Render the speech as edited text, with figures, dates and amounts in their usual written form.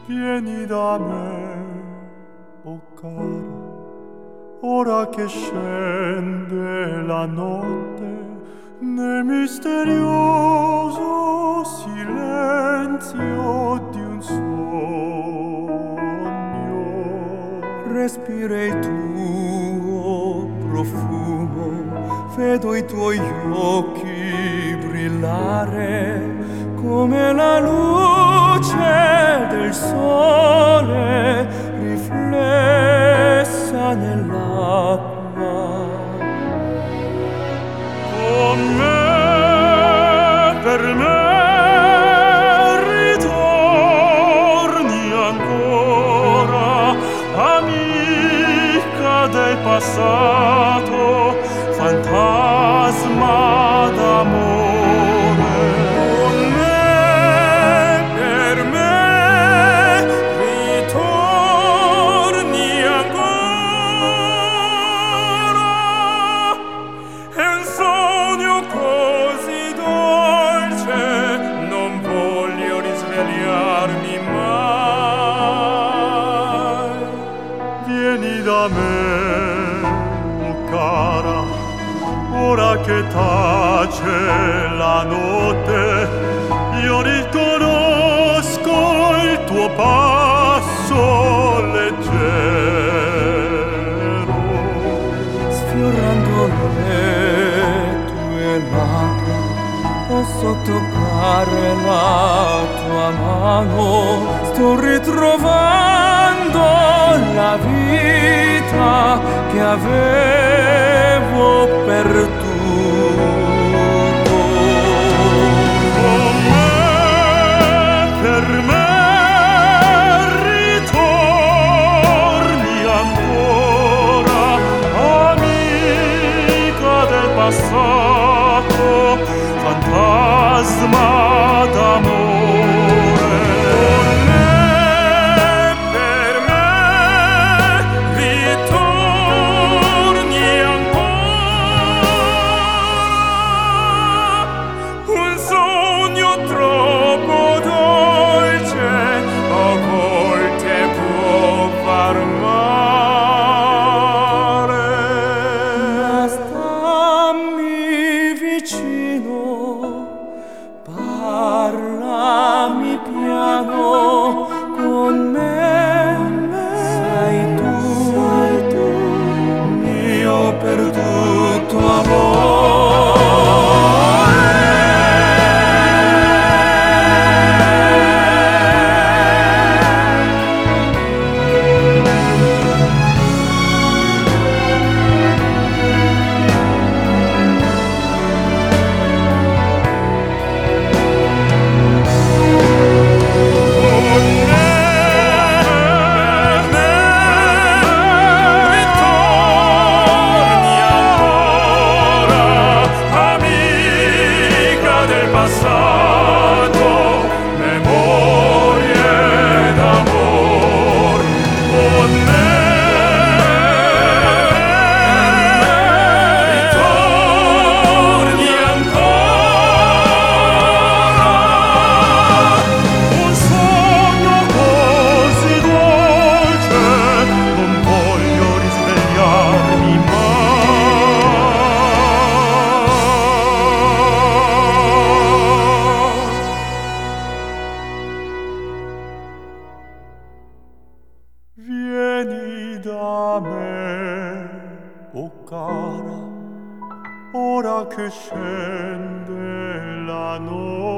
Vieni da me, o cara, ora che scende la notte nel misterioso silenzio di un sogno. Respira il tuo profumo, vedo i tuoi occhi brillare come la luce del sole riflessa nell'acqua. Con me, per me, ritorni ancora, amica del passato, fantasma d'amore. Vieni da me, o cara, ora che tace la notte, io riconosco il tuo passo leggero. Sfiorando le tue labbra, posso toccare la tua mano, sto ritrovando la vita che avevo perduto. Con me, per me, ritorni ancora, amica del passato, fantasma d'amore. Parlami piano con me, sei tu, mio perduto amore. Vieni da me, o cara, ora che scende la notte.